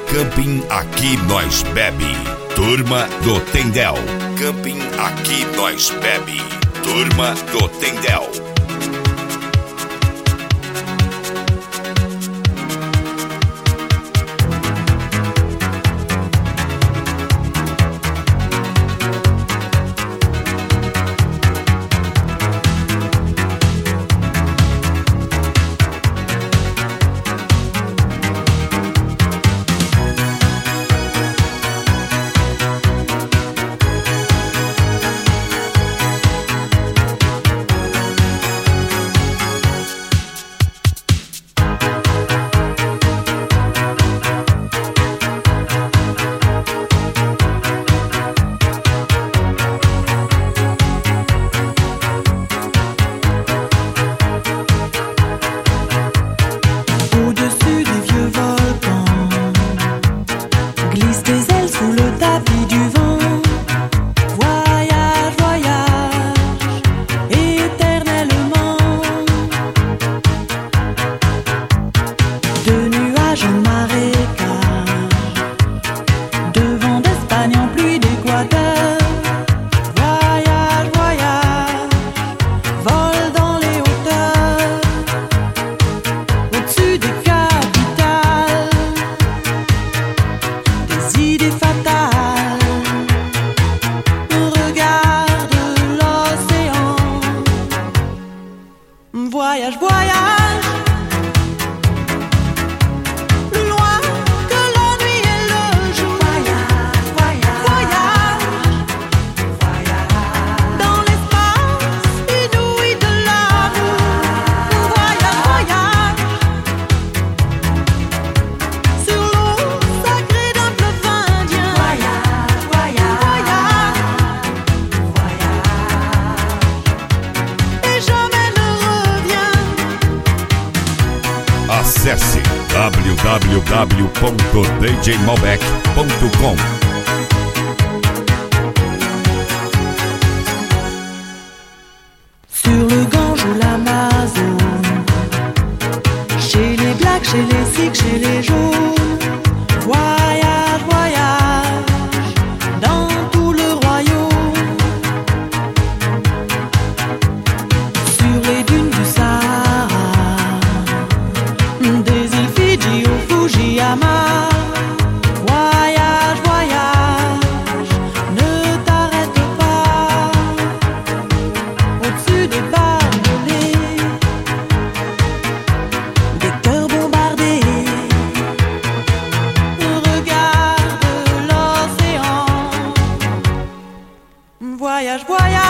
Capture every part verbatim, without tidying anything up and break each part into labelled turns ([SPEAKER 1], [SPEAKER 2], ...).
[SPEAKER 1] Camping Aqui Nós Bebe. Turma do Tendel. Camping Aqui Nós Bebe. Turma do Tendel. Acesse w w w ponto d j malbec ponto com.
[SPEAKER 2] Sur le Gange ou l'Amazone, chez les blacks, chez les sikhs, chez les jaunes, voyage, voyage, dans tout le royaume. Sur les dunes du Sahara, des îles Fidji au Fujiyama, voyage, voyage, ne t'arrête pas. Au-dessus des barbelés, des cœurs bombardés, regarde l'océan. Voyage, voyage.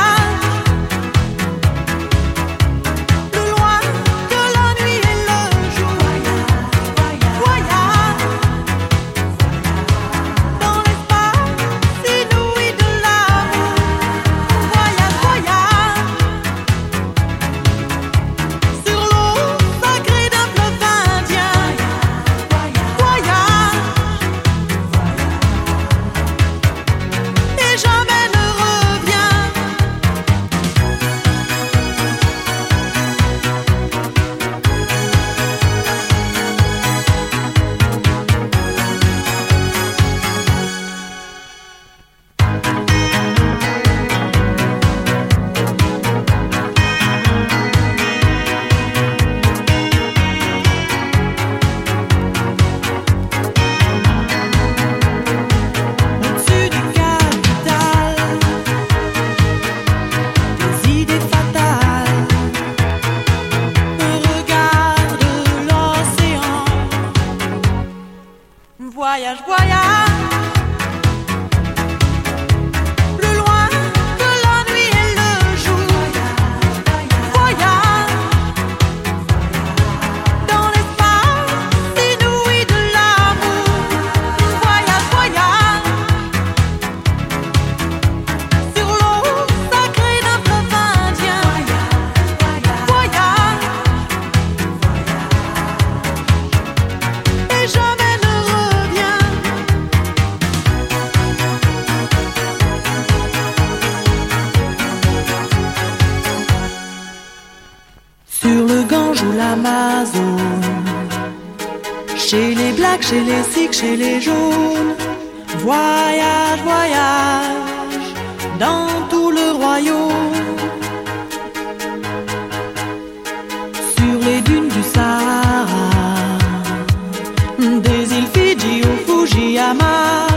[SPEAKER 2] Voyage, voyage. chez les sikhs, chez les jaunes. Voyage, voyage dans tout le royaume. Sur les dunes du Sahara, des îles Fidji au Fujiyama.